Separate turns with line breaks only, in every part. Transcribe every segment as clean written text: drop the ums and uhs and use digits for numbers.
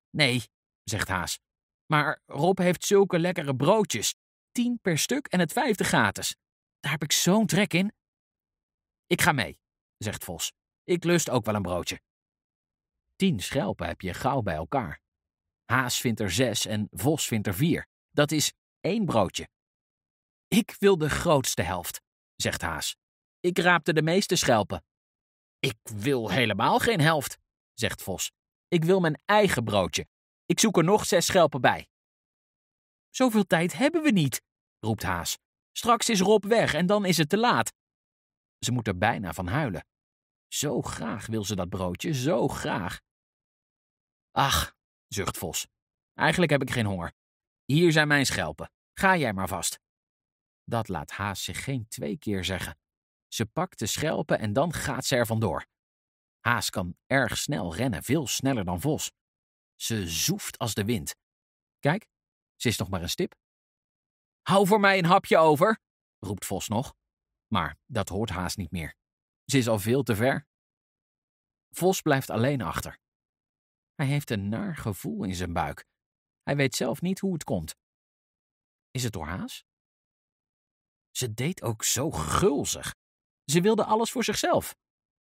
Nee, zegt Haas. Maar Rob heeft zulke lekkere broodjes. 10 per stuk en het 5e gratis. Daar heb ik zo'n trek in. Ik ga mee, zegt Vos. Ik lust ook wel een broodje. 10 schelpen heb je gauw bij elkaar. Haas vindt er 6 en Vos vindt er 4. Dat is 1 broodje. Ik wil de grootste helft, zegt Haas. Ik raapte de meeste schelpen. Ik wil helemaal geen helft, zegt Vos. Ik wil mijn eigen broodje. Ik zoek er nog 6 schelpen bij. Zoveel tijd hebben we niet, roept Haas. Straks is Rob weg en dan is het te laat. Ze moet er bijna van huilen. Zo graag wil ze dat broodje, zo graag. Ach, zucht Vos. Eigenlijk heb ik geen honger. Hier zijn mijn schelpen. Ga jij maar vast. Dat laat Haas zich geen 2 keer zeggen. Ze pakt de schelpen en dan gaat ze er vandoor. Haas kan erg snel rennen, veel sneller dan Vos. Ze zoeft als de wind. Kijk, ze is nog maar een stip. Hou voor mij een hapje over, roept Vos nog. Maar dat hoort Haas niet meer. Ze is al veel te ver. Vos blijft alleen achter. Hij heeft een naar gevoel in zijn buik. Hij weet zelf niet hoe het komt. Is het door Haas? Ze deed ook zo gulzig. Ze wilde alles voor zichzelf.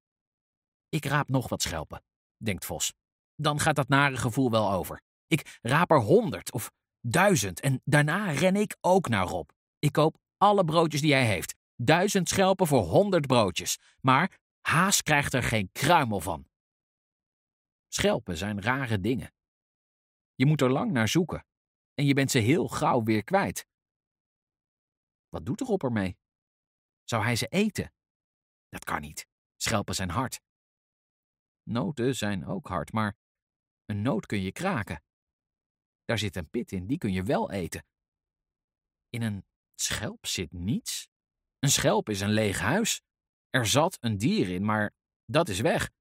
Ik raap nog wat schelpen, denkt Vos. Dan gaat dat nare gevoel wel over. Ik raap er 100 of 1000 en daarna ren ik ook naar Rob. Ik koop alle broodjes die hij heeft. 1000 schelpen voor 100 broodjes. Maar Haas krijgt er geen kruimel van. Schelpen zijn rare dingen. Je moet er lang naar zoeken. En je bent ze heel gauw weer kwijt. Wat doet Rob ermee? Zou hij ze eten? Dat kan niet. Schelpen zijn hard. Noten zijn ook hard, maar een noot kun je kraken. Daar zit een pit in, die kun je wel eten. In een schelp zit niets. Een schelp is een leeg huis. Er zat een dier in, maar dat is weg.